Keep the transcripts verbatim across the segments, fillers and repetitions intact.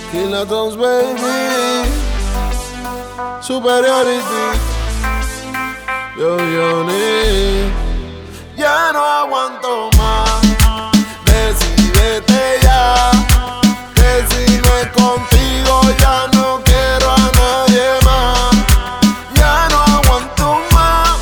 Killa Tones, baby. Superiority. Yo, Johnny. Ya no aguanto más. Decídete ya. Que si no es contigo ya no quiero a nadie más. Ya no aguanto más.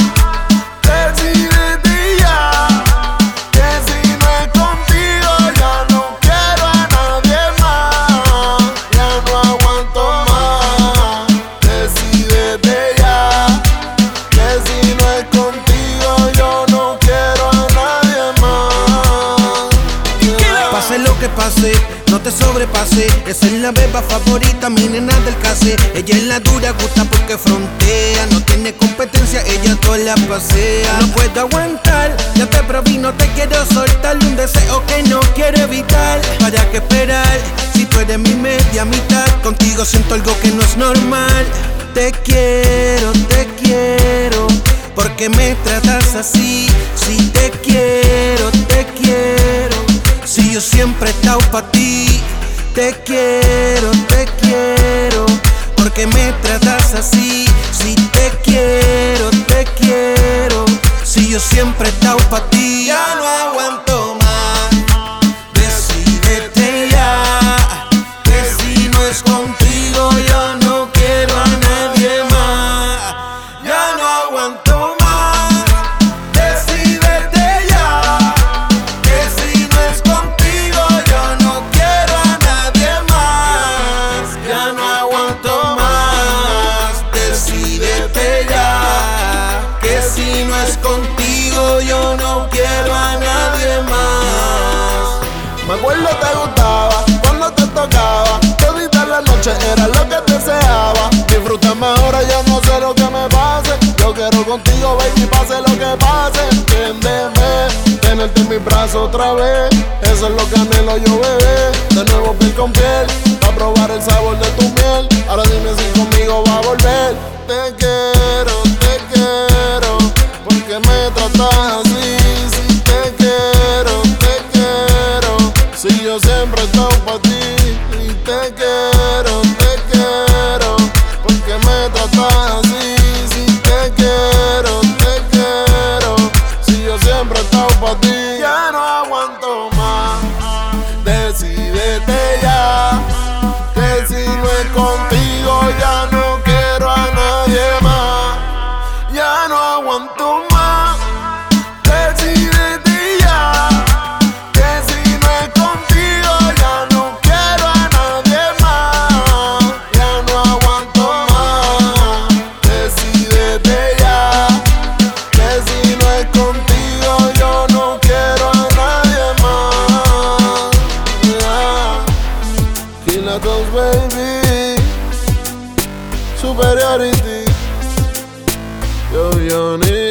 Decídete ya. Que si no es contigo ya no quiero a nadie más. Ya no aguanto más. Decídete ya. Que si no es contigo yo no quiero a nadie más. Yeah. Pase lo que pase, no te sobrepase. Esa es la beba favorita, mi nena del case. Ella es la dura, gusta porque frontea. No tiene competencia, ella toda la pasea. No puedo aguantar, ya te probé, no te quiero soltar. Un deseo que no quiero evitar. ¿Para qué esperar? Si tú eres mi media mitad, contigo siento algo que no es normal. Te quiero, te quiero, porque me tratas así. Si te quiero, te quiero, si yo siempre he estado pa' ti. Te quiero, te quiero, porque me tratas así. Si te quiero, te quiero, si yo siempre he estado pa' ti. Ya no aguanto más, decídete ya. Que si no es contigo yo no quiero a nadie más. Ya no aguanto más, decídete ya. Que si no es contigo yo no quiero a nadie más. Ya no aguanto más, decídete ya. Que si no es contigo yo no quiero a nadie más. Me acuerdo te gustaba cuando te tocaba. Todita la noche era lo que deseaba. Disfrútame ahora, ya no sé lo que me pase. Yo quiero contigo, baby, pase lo que pase. Entiéndeme, tenerte en mis brazos otra vez. Eso es lo que anhelo yo, bebé. De nuevo piel con piel, pa' probar el sabor de tu miel. Ahora dime si conmigo va a volver. Te quiero, te quiero, porque me tratas así. Si te quiero, te quiero, si yo siempre he estado pa' ti. Y te quiero, te quiero, porque me tratas así. Si te quiero, te quiero, si yo siempre he estado pa' ti. Ya no aguanto más, decídete ya. Que si no es contigo ya no quiero a nadie más. Ya no aguanto más, decídete ya. Que si no es contigo ya no quiero a nadie más. Ya no aguanto más, decídete ya. Que si no es contigo yo no quiero a nadie más. Yeah. Killa Tones, baby. Superiority. Yo, Johnny.